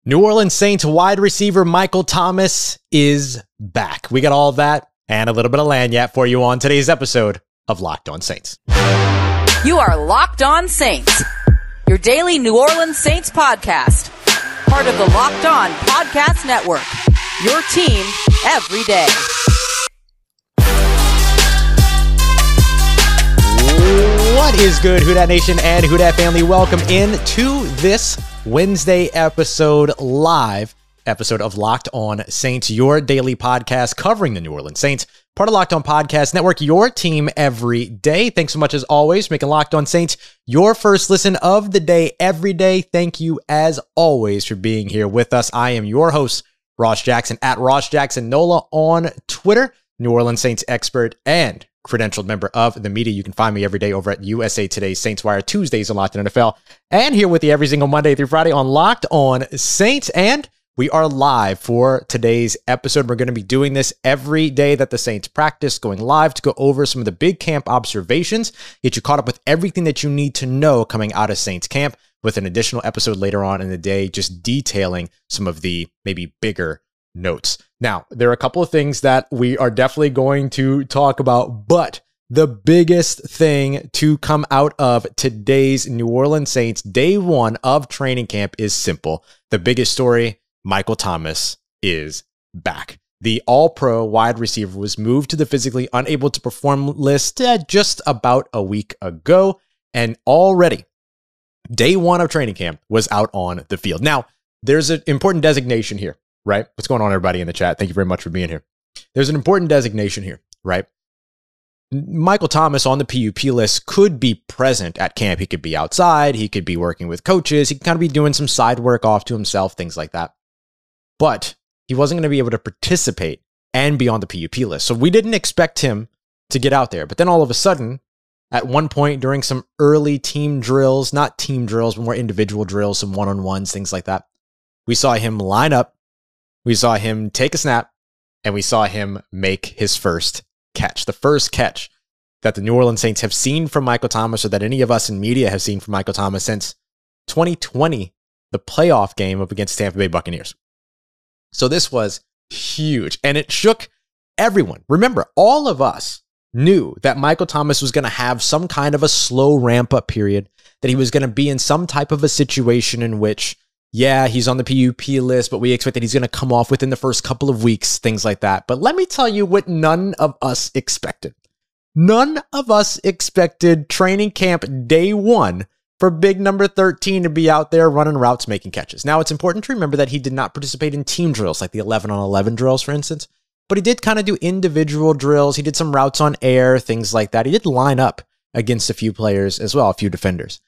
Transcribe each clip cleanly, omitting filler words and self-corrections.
New Orleans Saints wide receiver Michael Thomas is back. We got all of that and a little bit of lagniappe for you on today's episode of Locked On Saints. You are Locked On Saints, your daily New Orleans Saints podcast. Part of the Locked On Podcast Network, your team every day. What is good, Who Dat Nation and Who Dat family? Welcome in to this Wednesday live episode of Locked On Saints, your daily podcast covering the New Orleans Saints, part of Locked On Podcast Network, your team every day. Thanks so much as always, making Locked On Saints your first listen of the day every day. Thank you as always for being here with us. I am your host, Ross Jackson, at Ross Jackson Nola on Twitter, New Orleans Saints expert and credentialed member of the media. You can find me every day over at USA Today's Saints Wire, Tuesdays on Locked On NFL, and here with you every single Monday through Friday on Locked On Saints. And we are live for today's episode. We're going to be doing this every day that the Saints practice, going live to go over some of the big camp observations, get you caught up with everything that you need to know coming out of Saints camp, with an additional episode later on in the day just detailing some of the maybe bigger notes. Now, there are a couple of things that we are definitely going to talk about, but the biggest thing to come out of today's New Orleans Saints day one of training camp is simple. The biggest story, Michael Thomas is back. The All-Pro wide receiver was moved to the physically unable to perform list just about a week ago, and already day one of training camp was out on the field. Now, there's an important designation here, right? What's going on, everybody in the chat? Thank you very much for being here. There's an important designation here, right? Michael Thomas on the PUP list could be present at camp. He could be outside. He could be working with coaches. He could kind of be doing some side work off to himself, things like that. But he wasn't going to be able to participate and be on the PUP list. So we didn't expect him to get out there. But then all of a sudden, at one point during some early team drills, not team drills, but more individual drills, some one-on-ones, things like that, we saw him line up. We saw him take a snap, and we saw him make his first catch. The first catch that the New Orleans Saints have seen from Michael Thomas, or that any of us in media have seen from Michael Thomas since 2020, the playoff game up against Tampa Bay Buccaneers. So this was huge, and it shook everyone. Remember, all of us knew that Michael Thomas was going to have some kind of a slow ramp-up period, that he was going to be in some type of a situation in which, yeah, he's on the PUP list, but we expect that he's going to come off within the first couple of weeks, things like that. But let me tell you what none of us expected. None of us expected training camp day one for big number 13 to be out there running routes, making catches. Now, it's important to remember that he did not participate in team drills, like the 11-on-11 drills, for instance, but he did kind of do individual drills. He did some routes on air, things like that. He did line up against a few players as well, a few defenders.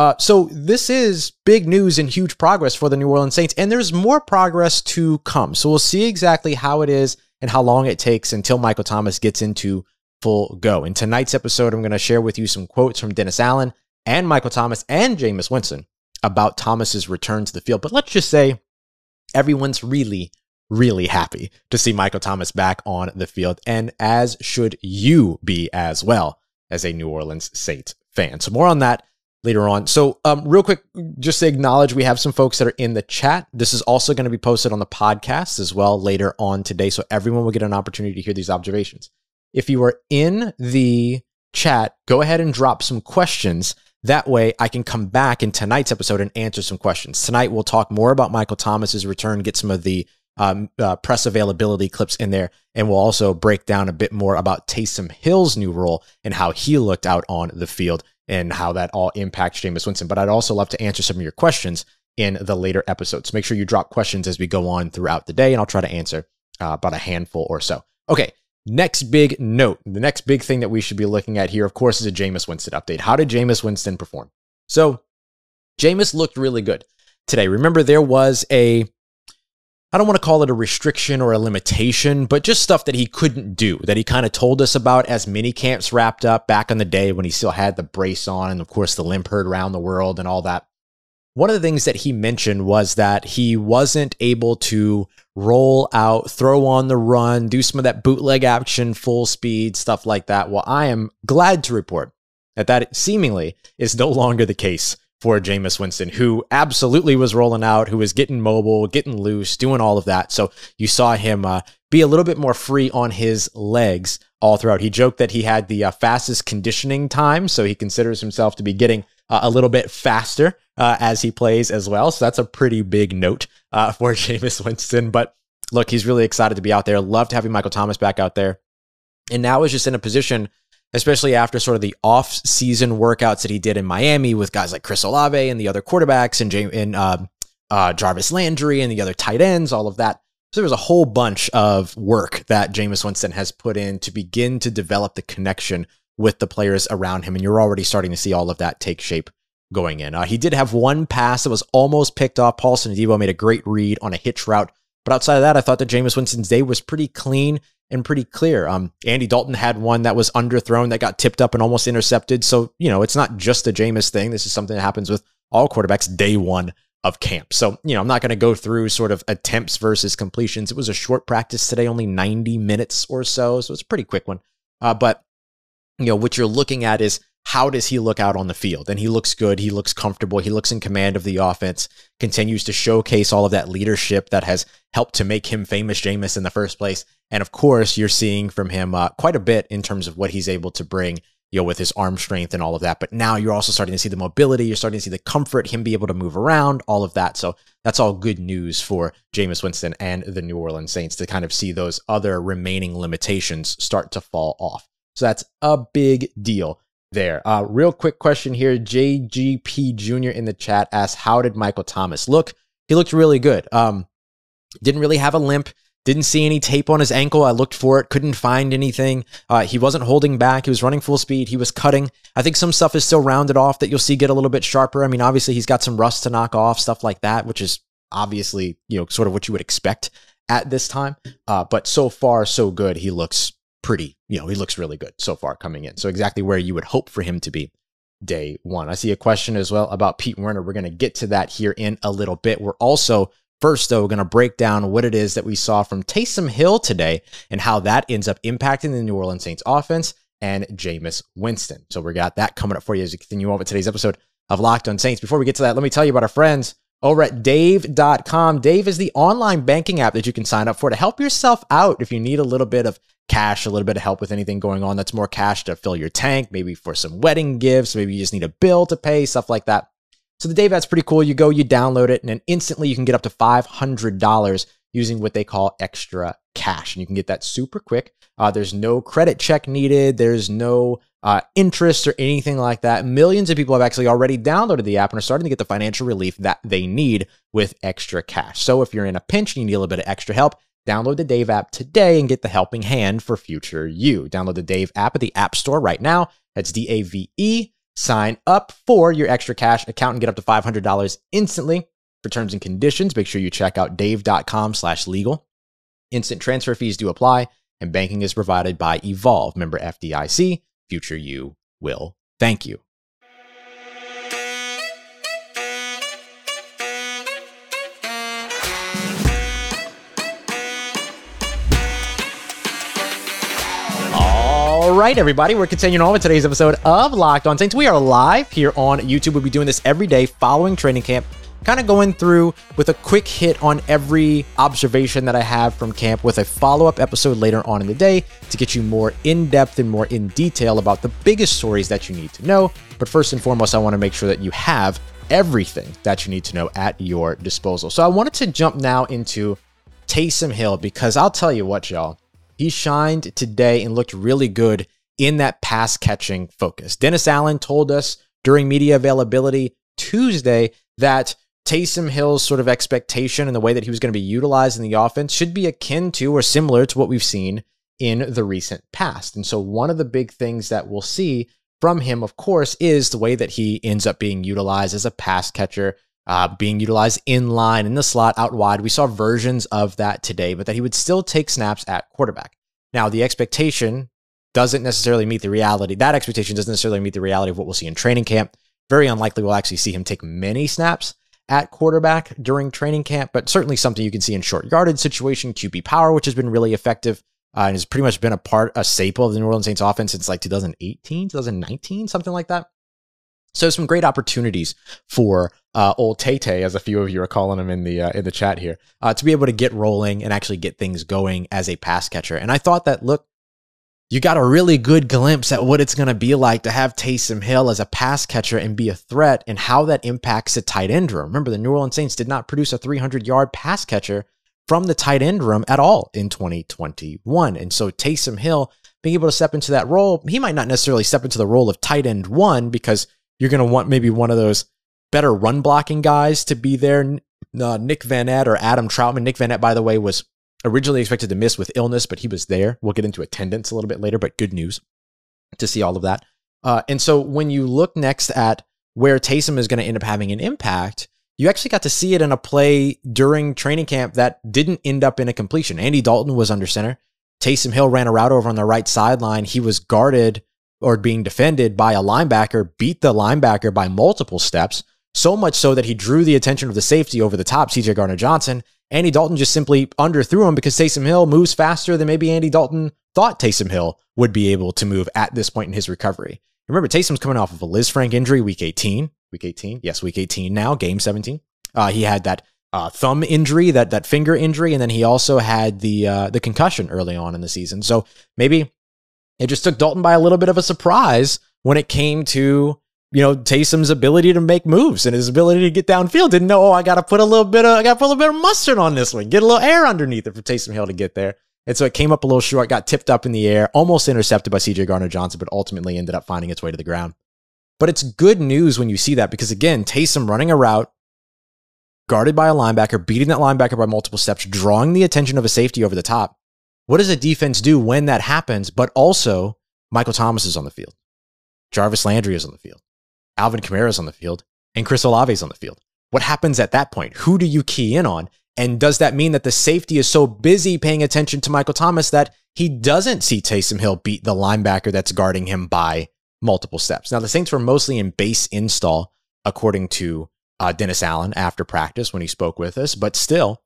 So this is big news and huge progress for the New Orleans Saints, and there's more progress to come. So we'll see exactly how it is and how long it takes until Michael Thomas gets into full go. In tonight's episode, I'm going to share with you some quotes from Dennis Allen and Michael Thomas and Jameis Winston about Thomas's return to the field. But let's just say everyone's really, really happy to see Michael Thomas back on the field, and as should you be as well as a New Orleans Saints fan. So more on that later on. So real quick, just to acknowledge, we have some folks that are in the chat. This is also going to be posted on the podcast as well later on today, so everyone will get an opportunity to hear these observations. If you are in the chat, go ahead and drop some questions. That way I can come back in tonight's episode and answer some questions. Tonight we'll talk more about Michael Thomas's return, get some of the press availability clips in there, and we'll also break down a bit more about Taysom Hill's new role and how he looked out on the field and how that all impacts Jameis Winston. But I'd also love to answer some of your questions in the later episodes. Make sure you drop questions as we go on throughout the day, and I'll try to answer about a handful or so. Okay, next big note. The next big thing that we should be looking at here, of course, is a Jameis Winston update. How did Jameis Winston perform? So Jameis looked really good today. Remember, there was I don't want to call it a restriction or a limitation, but just stuff that he couldn't do, that he kind of told us about as mini camps wrapped up back in the day when he still had the brace on and, of course, the limp heard around the world and all that. One of the things that he mentioned was that he wasn't able to roll out, throw on the run, do some of that bootleg action, full speed, stuff like that. Well, I am glad to report that seemingly is no longer the case for Jameis Winston, who absolutely was rolling out, who was getting mobile, getting loose, doing all of that. So you saw him be a little bit more free on his legs all throughout. He joked that he had the fastest conditioning time, so he considers himself to be getting a little bit faster as he plays as well. So that's a pretty big note for Jameis Winston. But look, he's really excited to be out there. Loved having Michael Thomas back out there. And now is just in a position, especially after sort of the off-season workouts that he did in Miami with guys like Chris Olave and the other quarterbacks and Jarvis Landry and the other tight ends, all of that. So there was a whole bunch of work that Jameis Winston has put in to begin to develop the connection with the players around him. And you're already starting to see all of that take shape going in. He did have one pass that was almost picked off. Paulson Adebo made a great read on a hitch route. But outside of that, I thought that Jameis Winston's day was pretty clean and pretty clear. Andy Dalton had one that was underthrown that got tipped up and almost intercepted. So, it's not just a Jameis thing. This is something that happens with all quarterbacks day one of camp. So, I'm not going to go through sort of attempts versus completions. It was a short practice today, only 90 minutes or so. So it's a pretty quick one. But what you're looking at is how does he look out on the field? And he looks good. He looks comfortable. He looks in command of the offense, continues to showcase all of that leadership that has helped to make him famous Jameis in the first place. And of course, you're seeing from him quite a bit in terms of what he's able to bring, with his arm strength and all of that. But now you're also starting to see the mobility. You're starting to see the comfort, him be able to move around, all of that. So that's all good news for Jameis Winston and the New Orleans Saints to kind of see those other remaining limitations start to fall off. So that's a big deal there. Real quick question here. JGP Jr. in the chat asks, how did Michael Thomas look? He looked really good. Didn't really have a limp. Didn't see any tape on his ankle. I looked for it. Couldn't find anything. He wasn't holding back. He was running full speed. He was cutting. I think some stuff is still rounded off that you'll see get a little bit sharper. I mean, obviously he's got some rust to knock off, stuff like that, which is obviously, sort of what you would expect at this time. But so far, so good. He looks pretty, he looks really good so far coming in. So exactly where you would hope for him to be day one. I see a question as well about Pete Werner. We're going to get to that here in a little bit. We're also first, though, going to break down what it is that we saw from Taysom Hill today and how that ends up impacting the New Orleans Saints offense and Jameis Winston. So we got that coming up for you as we continue on with today's episode of Locked on Saints. Before we get to that, let me tell you about our friends over at Dave.com. Dave is the online banking app that you can sign up for to help yourself out if you need a little bit of cash, a little bit of help with anything going on that's more cash to fill your tank, maybe for some wedding gifts, maybe you just need a bill to pay, stuff like that. So the Dave app's pretty cool. You go, you download it, and then instantly you can get up to $500 using what they call extra cash. And you can get that super quick. There's no credit check needed. There's no interest or anything like that. Millions of people have actually already downloaded the app and are starting to get the financial relief that they need with extra cash. So if you're in a pinch and you need a little bit of extra help, download the Dave app today and get the helping hand for future you. Download the Dave app at the App Store right now. That's DAVE. Sign up for your extra cash account and get up to $500 instantly. For terms and conditions, make sure you check out dave.com/legal. Instant transfer fees do apply, and banking is provided by Evolve. Member FDIC. Future you will thank you. All right, everybody, we're continuing on with today's episode of Locked on Saints. We are live here on YouTube. We'll be doing this every day following training camp, kind of going through with a quick hit on every observation that I have from camp with a follow-up episode later on in the day to get you more in-depth and more in detail about the biggest stories that you need to know. But first and foremost, I want to make sure that you have everything that you need to know at your disposal. So I wanted to jump now into Taysom Hill because I'll tell you what, y'all. He shined today and looked really good in that pass catching focus. Dennis Allen told us during media availability Tuesday that Taysom Hill's sort of expectation and the way that he was going to be utilized in the offense should be akin to or similar to what we've seen in the recent past. And so one of the big things that we'll see from him, of course, is the way that he ends up being utilized as a pass catcher, being utilized in line, in the slot, out wide. We saw versions of that today, but that he would still take snaps at quarterback. Now, the expectation doesn't necessarily meet the reality. That expectation doesn't necessarily meet the reality of what we'll see in training camp. Very unlikely we'll actually see him take many snaps at quarterback during training camp, but certainly something you can see in short yardage situation, QB power, which has been really effective and has pretty much been a staple of the New Orleans Saints offense since like 2018, 2019, something like that. So some great opportunities for old Tay-Tay, as a few of you are calling him in the chat here, to be able to get rolling and actually get things going as a pass catcher. And I thought that, look, you got a really good glimpse at what it's going to be like to have Taysom Hill as a pass catcher and be a threat, and how that impacts the tight end room. Remember, the New Orleans Saints did not produce a 300-yard pass catcher from the tight end room at all in 2021. And so Taysom Hill being able to step into that role, he might not necessarily step into the role of tight end one, because you're going to want maybe one of those better run blocking guys to be there. Nick Vannett or Adam Troutman. Nick Vannett, by the way, was originally expected to miss with illness, but he was there. We'll get into attendance a little bit later, but good news to see all of that. And so when you look next at where Taysom is going to end up having an impact, you actually got to see it in a play during training camp that didn't end up in a completion. Andy Dalton was under center. Taysom Hill ran a route over on the right sideline. He was guarded or being defended by a linebacker, beat the linebacker by multiple steps, so much so that he drew the attention of the safety over the top, CJ Gardner-Johnson. Andy Dalton just simply underthrew him because Taysom Hill moves faster than maybe Andy Dalton thought Taysom Hill would be able to move at this point in his recovery. Remember, Taysom's coming off of a Liz Frank injury, week 18. Yes, week 18 now, game 17. He had that thumb injury, that finger injury, and then he also had the concussion early on in the season. So maybe it just took Dalton by a little bit of a surprise when it came to, Taysom's ability to make moves and his ability to get downfield. Didn't know, I got to put a little bit of mustard on this one, get a little air underneath it for Taysom Hill to get there. And so it came up a little short, got tipped up in the air, almost intercepted by CJ Gardner-Johnson, but ultimately ended up finding its way to the ground. But it's good news when you see that, because again, Taysom running a route, guarded by a linebacker, beating that linebacker by multiple steps, drawing the attention of a safety over the top. What does a defense do when that happens? But also, Michael Thomas is on the field. Jarvis Landry is on the field. Alvin Kamara is on the field. And Chris Olave is on the field. What happens at that point? Who do you key in on? And does that mean that the safety is so busy paying attention to Michael Thomas that he doesn't see Taysom Hill beat the linebacker that's guarding him by multiple steps? Now, the Saints were mostly in base install, according to Dennis Allen after practice when he spoke with us, but still,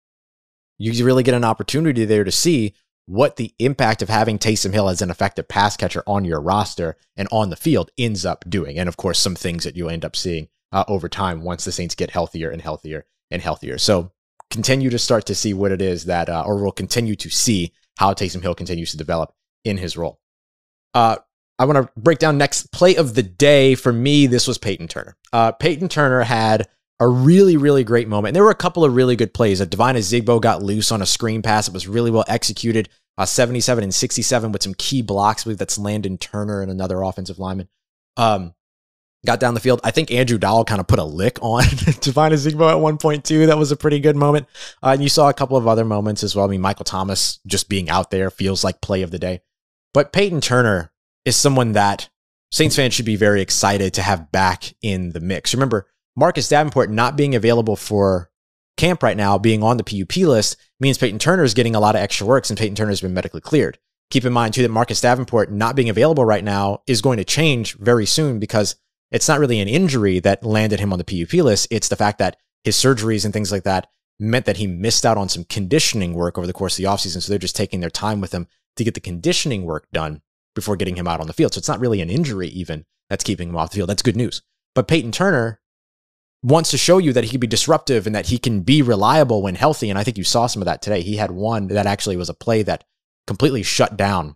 you really get an opportunity there to see what the impact of having Taysom Hill as an effective pass catcher on your roster and on the field ends up doing. And of course, some things that you'll end up seeing over time once the Saints get healthier and healthier and healthier. So continue to start to see what it is that, or we'll continue to see how Taysom Hill continues to develop in his role. I want to break down next play of the day. For me, this was Peyton Turner. Peyton Turner had a really, really great moment. And there were a couple of really good plays. Devine Azigbo got loose on a screen pass. It was really well executed. 77 and 67 with some key blocks. I believe that's Landon Turner and another offensive lineman. Got down the field. I think Andrew Dowell kind of put a lick on Devine Azigbo at one point too. That was a pretty good moment. And you saw a couple of other moments as well. I mean, Michael Thomas just being out there feels like play of the day. But Peyton Turner is someone that Saints fans should be very excited to have back in the mix. Remember, Marcus Davenport not being available for camp right now, being on the PUP list, means Peyton Turner is getting a lot of extra work since Peyton Turner has been medically cleared. Keep in mind, too, that Marcus Davenport not being available right now is going to change very soon, because it's not really an injury that landed him on the PUP list. It's the fact that his surgeries and things like that meant that he missed out on some conditioning work over the course of the offseason. So they're just taking their time with him to get the conditioning work done before getting him out on the field. So it's not really an injury even that's keeping him off the field. That's good news. But Peyton Turner wants to show you that he can be disruptive and that he can be reliable when healthy. And I think you saw some of that today. He had one that actually was a play that completely shut down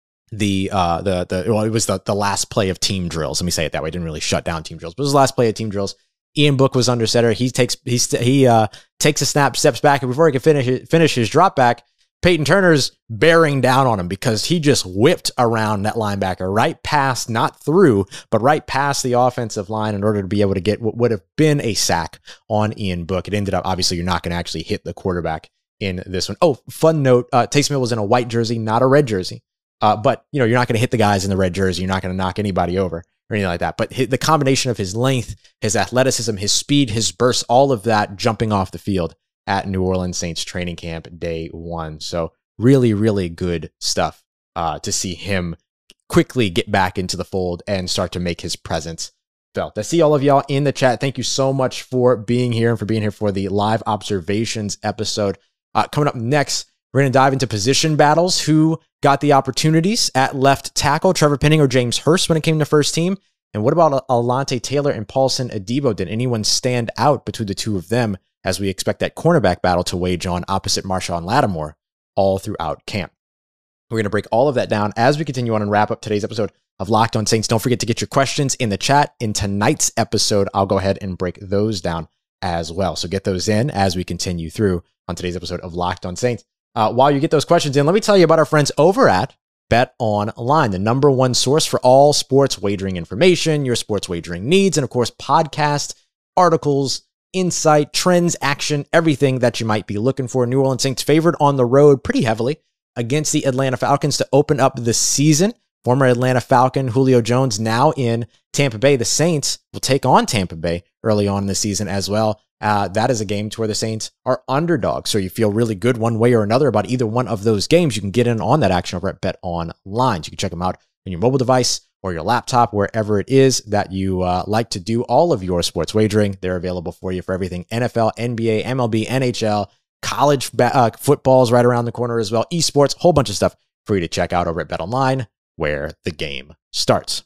it was the last play of team drills. Let me say it that way. It didn't really shut down team drills, but it was the last play of team drills. Ian Book was under center. He takes a snap, steps back, and before he can finish his drop back, Peyton Turner's bearing down on him because he just whipped around that linebacker right past, not through, but right past the offensive line in order to be able to get what would have been a sack on Ian Book. It ended up, obviously, you're not going to actually hit the quarterback in this one. Oh, fun note, Taysom Hill was in a white jersey, not a red jersey. But you're not going to hit the guys in the red jersey. You're not going to knock anybody over or anything like that. But the combination of his length, his athleticism, his speed, his burst, all of that jumping off the field at New Orleans Saints training camp day one. So really, really good stuff to see him quickly get back into the fold and start to make his presence felt. I see all of y'all in the chat. Thank you so much for being here and for being here for the live observations episode. Coming up next, we're going to dive into position battles. Who got the opportunities at left tackle, Trevor Penning or James Hurst when it came to first team? And what about Alontae Taylor and Paulson Adebo? Did anyone stand out between the two of them as we expect that cornerback battle to wage on opposite Marshawn Lattimore all throughout camp? We're going to break all of that down as we continue on and wrap up today's episode of Locked On Saints. Don't forget to get your questions in the chat. In tonight's episode, I'll go ahead and break those down as well. So get those in as we continue through on today's episode of Locked On Saints. While you get those questions in, let me tell you about our friends over at Bet Online, the number one source for all sports wagering information, your sports wagering needs, and of course, podcasts, articles, insight, trends, action, everything that you might be looking for. New Orleans Saints favored on the road pretty heavily against the Atlanta Falcons to open up the season. Former Atlanta Falcon Julio Jones now in Tampa Bay. The Saints will take on Tampa Bay early on in the season as well. That is a game to where the Saints are underdogs. So you feel really good one way or another about either one of those games. You can get in on that action over at Bet Online. You can check them out on your mobile device or your laptop, wherever it is that you like to do all of your sports wagering. They're available for you for everything NFL, NBA, MLB, NHL, college football's right around the corner as well. Esports, whole bunch of stuff for you to check out over at Bet Online, where the game starts.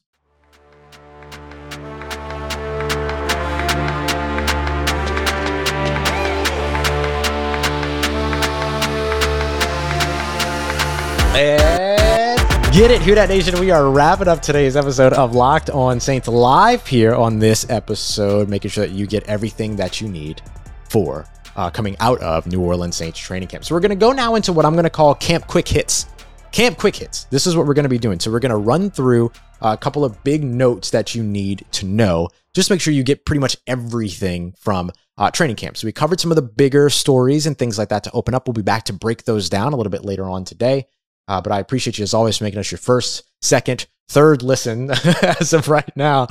Let's get it, Who Dat Nation. We are wrapping up today's episode of Locked On Saints live here on this episode, making sure that you get everything that you need for coming out of New Orleans Saints training camp. So we're going to go now into what I'm going to call Camp Quick Hits. Camp Quick Hits. This is what we're going to be doing. So we're going to run through a couple of big notes that you need to know. Just make sure you get pretty much everything from training camp. So we covered some of the bigger stories and things like that to open up. We'll be back to break those down a little bit later on today. But I appreciate you as always for making us your first, second, third listen as of right now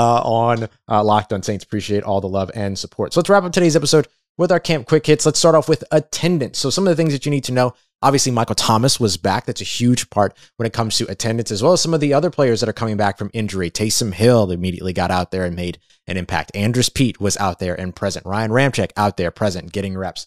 on Locked On Saints. Appreciate all the love and support. So let's wrap up today's episode with our Camp Quick Hits. Let's start off with attendance. So some of the things that you need to know. Obviously, Michael Thomas was back. That's a huge part when it comes to attendance, as well as some of the other players that are coming back from injury. Taysom Hill immediately got out there and made an impact. Andrus Peat was out there and present. Ryan Ramczyk out there present, getting reps.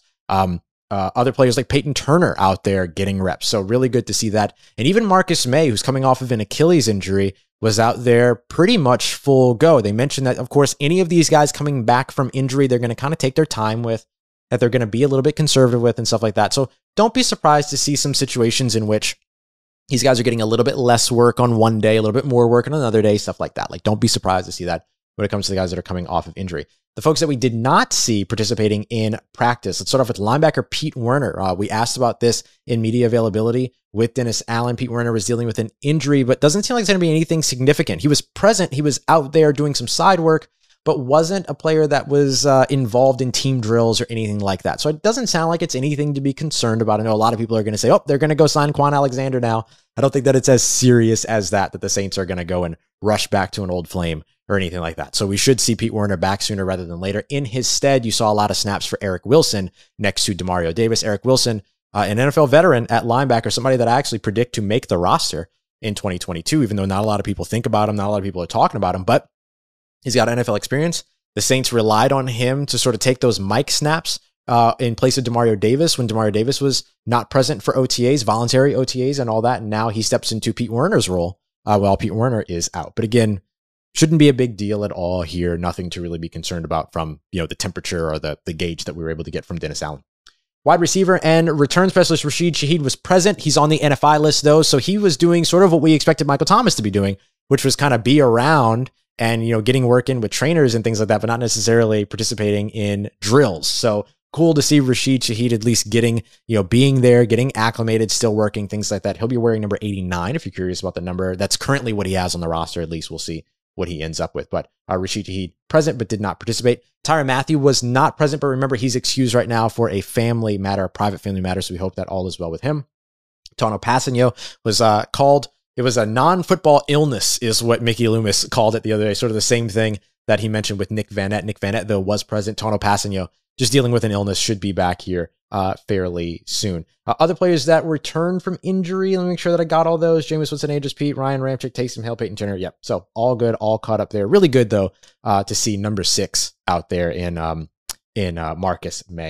Other players like Peyton Turner out there getting reps. So really good to see that. And even Marcus May, who's coming off of an Achilles injury, was out there pretty much full go. They mentioned that, of course, any of these guys coming back from injury, they're going to kind of take their time with, that they're going to be a little bit conservative with and stuff like that. So don't be surprised to see some situations in which these guys are getting a little bit less work on one day, a little bit more work on another day, stuff like that. Like, don't be surprised to see that when it comes to the guys that are coming off of injury. The folks that we did not see participating in practice, let's start off with linebacker Pete Werner. We asked about this in media availability with Dennis Allen. Pete Werner was dealing with an injury, but doesn't seem like it's going to be anything significant. He was present. He was out there doing some side work, but wasn't a player that was involved in team drills or anything like that. So it doesn't sound like it's anything to be concerned about. I know a lot of people are going to say, oh, they're going to go sign Quan Alexander now. I don't think that it's as serious as that the Saints are going to go and rush back to an old flame or anything like that. So we should see Pete Werner back sooner rather than later. In his stead, you saw a lot of snaps for Eric Wilson next to Demario Davis. Eric Wilson, an NFL veteran at linebacker, somebody that I actually predict to make the roster in 2022, even though not a lot of people think about him, not a lot of people are talking about him, but he's got NFL experience. The Saints relied on him to sort of take those mic snaps in place of Demario Davis when Demario Davis was not present for OTAs, voluntary OTAs and all that. And now he steps into Pete Werner's role while Pete Werner is out. But again, shouldn't be a big deal at all here. Nothing to really be concerned about from, the temperature or the gauge that we were able to get from Dennis Allen. Wide receiver and return specialist Rashid Shaheed was present. He's on the NFI list though. So he was doing sort of what we expected Michael Thomas to be doing, which was kind of be around and, getting work in with trainers and things like that, but not necessarily participating in drills. So cool to see Rashid Shaheed at least getting, being there, getting acclimated, still working, things like that. He'll be wearing number 89 if you're curious about the number. That's currently what he has on the roster. At least we'll see what he ends up with. But Rashid Shaheed present, but did not participate. Tyrann Mathieu was not present, but remember, he's excused right now for a family matter, a private family matter. So we hope that all is well with him. Tanoh Kpassagnon was called, it was a non-football illness is what Mickey Loomis called it the other day. Sort of the same thing that he mentioned with Nick Vannett. Nick Vannett, though, was present. Tanoh Kpassagnon, just dealing with an illness, should be back here fairly soon. Other players that returned from injury, let me make sure that I got all those. Jameis Winston, Andrus Peat, Ryan Ramczyk, Taysom Hill, Peyton Turner. Yep. So all good, all caught up there. Really good though to see number 6 out there in Marcus May.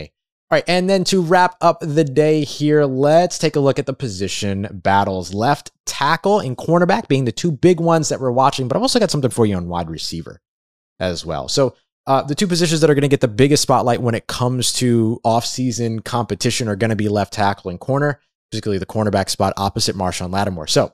All right, and then to wrap up the day here, let's take a look at the position battles. Left tackle and cornerback being the two big ones that we're watching, but I've also got something for you on wide receiver as well. So the two positions that are going to get the biggest spotlight when it comes to offseason competition are going to be left tackle and corner, particularly the cornerback spot opposite Marshon Lattimore. So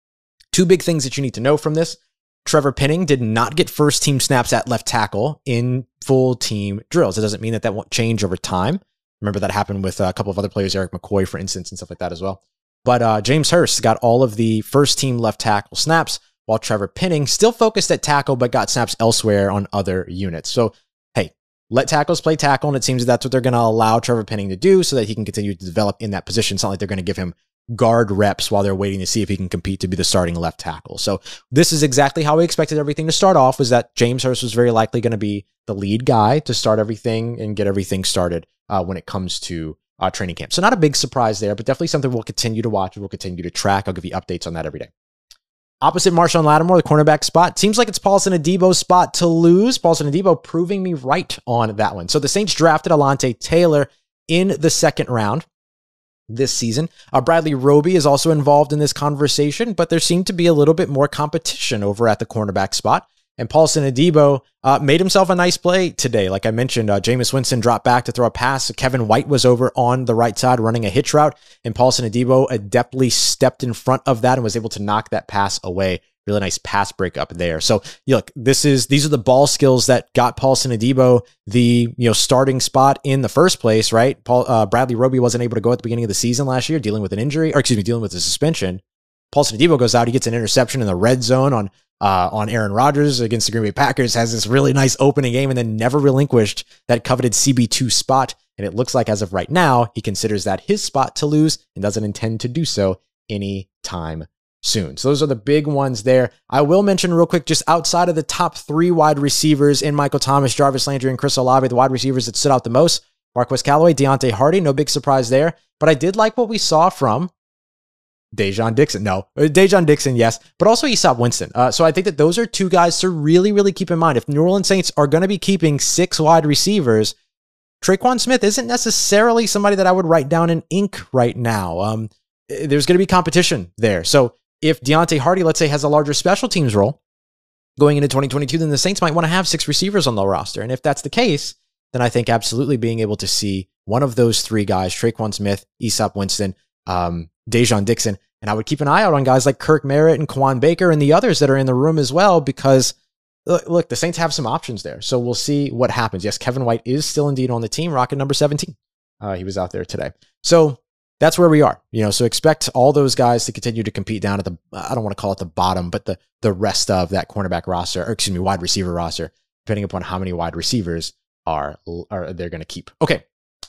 two big things that you need to know from this. Trevor Penning did not get first team snaps at left tackle in full team drills. It doesn't mean that that won't change over time. Remember that happened with a couple of other players, Eric McCoy, for instance, and stuff like that as well. But James Hurst got all of the first team left tackle snaps, while Trevor Penning still focused at tackle, but got snaps elsewhere on other units. So, hey, let tackles play tackle, and it seems that's what they're going to allow Trevor Penning to do so that he can continue to develop in that position. It's not like they're going to give him guard reps while they're waiting to see if he can compete to be the starting left tackle. So this is exactly how we expected everything to start off, was that James Hurst was very likely going to be the lead guy to start everything and get everything started when it comes to training camp. So not a big surprise there, but definitely something we'll continue to watch and we'll continue to track. I'll give you updates on that every day. Opposite Marshon Lattimore, the cornerback spot. Seems like it's Paulson Adebo's spot to lose. Paulson Adebo proving me right on that one. So the Saints drafted Alontae Taylor in the second round this season. Bradley Roby is also involved in this conversation, but there seemed to be a little bit more competition over at the cornerback spot. And Paulson Adebo made himself a nice play today. Like I mentioned, Jameis Winston dropped back to throw a pass. Kevin White was over on the right side running a hitch route, and Paulson Adebo adeptly stepped in front of that and was able to knock that pass away. Really nice pass break up there. So look, these are the ball skills that got Paulson Adebo the starting spot in the first place, right? Bradley Roby wasn't able to go at the beginning of the season last year, dealing with an injury, or dealing with a suspension. Paulson Adebo goes out, he gets an interception in the red zone on Aaron Rodgers against the Green Bay Packers, has this really nice opening game, and then never relinquished that coveted CB2 spot. And it looks like as of right now, he considers that his spot to lose and doesn't intend to do so anytime soon. So those are the big ones there. I will mention real quick, just outside of the top three wide receivers in Michael Thomas, Jarvis Landry, and Chris Olave, the wide receivers that stood out the most, Marquez Callaway, Deontay Hardy, no big surprise there. But I did like what we saw from Dejon Dixon, yes, but also Easop Winston. So I think that those are two guys to really, really keep in mind. If New Orleans Saints are going to be keeping 6 wide receivers, Tre'Quan Smith isn't necessarily somebody that I would write down in ink right now. There's going to be competition there. So if Deontay Hardy, let's say, has a larger special teams role going into 2022, then the Saints might want to have 6 receivers on the roster. And if that's the case, then I think absolutely being able to see one of those 3 guys, Tre'Quan Smith, Easop Winston, Dejon Dixon, and I would keep an eye out on guys like Kirk Merritt and Quan Baker and the others that are in the room as well, because look, the Saints have some options there. So we'll see what happens. Yes, Kevin White is still indeed on the team, rocking number 17. He was out there today. So that's where we are. So expect all those guys to continue to compete down at the, I don't want to call it the bottom, but the rest of that cornerback roster, or wide receiver roster, depending upon how many wide receivers are they're going to keep. Okay.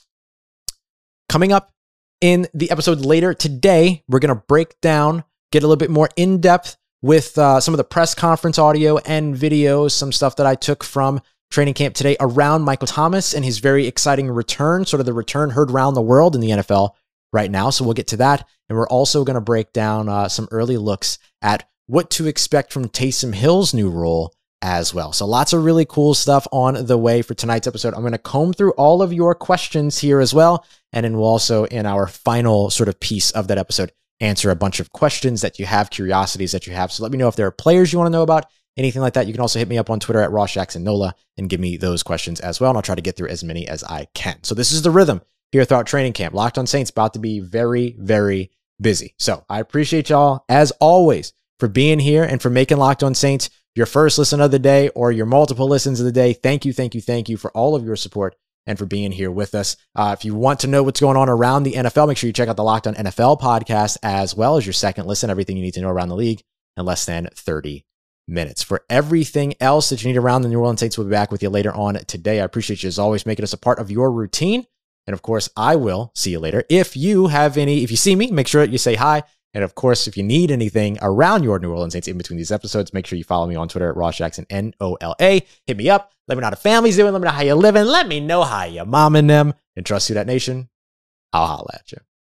Coming up in the episode later today, we're going to break down, get a little bit more in-depth with some of the press conference audio and videos, some stuff that I took from training camp today around Michael Thomas and his very exciting return, sort of the return heard around the world in the NFL right now. So we'll get to that. And we're also going to break down some early looks at what to expect from Taysom Hill's new role as well. So lots of really cool stuff on the way for tonight's episode. I'm going to comb through all of your questions here as well. And then we'll also, in our final sort of piece of that episode, answer a bunch of questions that you have, curiosities that you have. So let me know if there are players you want to know about, anything like that. You can also hit me up on Twitter at Ross Jackson Nola and give me those questions as well. And I'll try to get through as many as I can. So this is the rhythm here throughout training camp. Locked on Saints about to be very, very busy. So I appreciate y'all, as always, for being here and for making Locked on Saints your first listen of the day or your multiple listens of the day. Thank you for all of your support and for being here with us. If you want to know what's going on around the NFL, make sure you check out the Locked on NFL podcast as well as your second listen, everything you need to know around the league in less than 30 minutes. For everything else that you need around the New Orleans Saints, we'll be back with you later on today. I appreciate you as always making us a part of your routine. And of course, I will see you later. If you see me, make sure you say hi. And of course, if you need anything around your New Orleans Saints in between these episodes, make sure you follow me on Twitter at Ross Jackson, Nola. Hit me up. Let me know how the family's doing. Let me know how you're living. Let me know how your mom and them. And trust you, that nation. I'll holla at you.